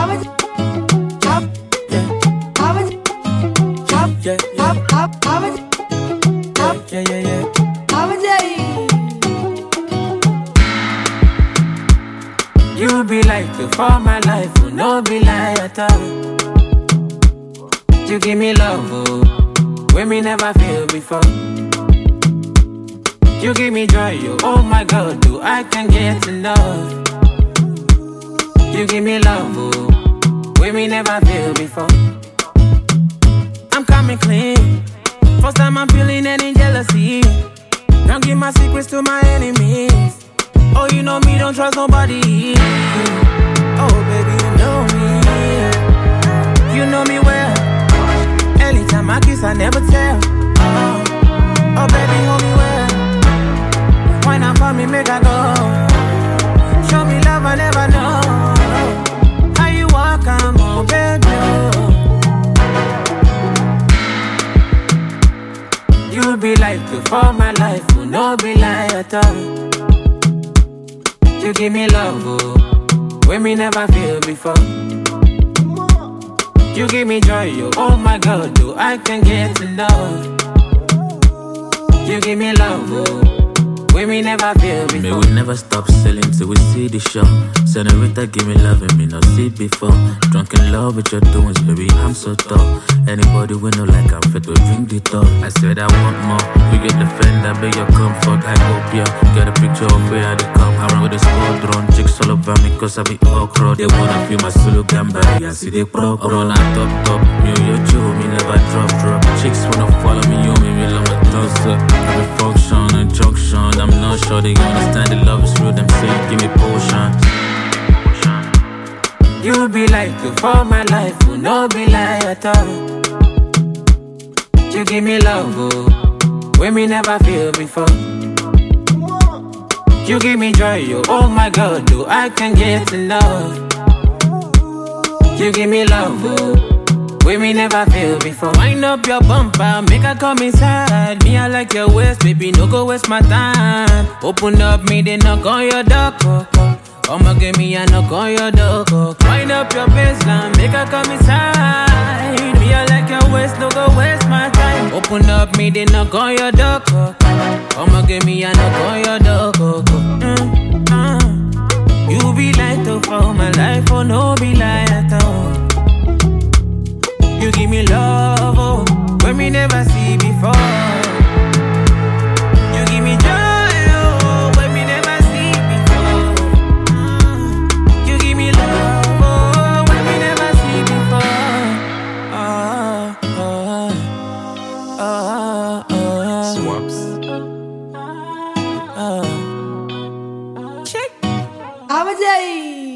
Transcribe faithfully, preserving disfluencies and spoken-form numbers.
Yeah, yeah, yeah. You be like you for my life, you no be like at all. You give me love, oh, when me never feel before. You give me joy, oh, oh my God, do I can get enough. You give me love, oh, when me never feel before. I'm coming clean. First time I'm feeling any jealousy. Don't give my secrets to my enemies. Oh, you know me, don't trust nobody. Oh, baby, you know me. You know me well. Anytime I kiss, I never tell. Oh, oh baby, hold me well. Why not for me, make I go? Show me love, I never know. How you walk, I'm on, baby. You be like you for my life, you no be like at all. You give me love, oh, when me never feel before. You give me joy, oh, oh my God, do I can get enough. You give me love, oh, when me never feel before. May we never stop selling till we see the show. Senorita, give me love and me not see before. Drunk in love with your doings, baby, I'm so tough. Anybody we know like I'm fit to drink the top. I said I want more. You get the friend, I beg your comfort. I hope ya get a picture of where I come. I run with the squadron, chicks all over me cause I be okra. They wanna feel my solo gamba, I see they pro pro. I'm on top top, me or your Joe, me never drop drop. Chicks wanna follow me, you me, me love my toes up. Every function and junction, I'm not sure they understand the love is real. Them say give me potion. You be like you for my life, you no be like at all. You give me love, oh, when me never feel before. You give me joy, oh, oh my God, do I can get enough. You give me love, oh, when me never feel before. Wind up your bumper, make her come inside. Me, I like your waist, baby, no go waste my time. Open up, me, they knock on your door. I'ma give me a knock on your door. Wind up your baseline, make her come inside. Me, I like your waist, no go waste my time. Open up, me, they knock on your door. I'ma give me a knock on your door. Mm, mm. You be like to for my life, oh no be like at all. You give me love, oh, when me never see before. You give me joy, oh, when me never see before. Mm. You give me love, oh, when me never see before. Oh, oh, oh, oh. Swaps. Oh. Check. Abajay.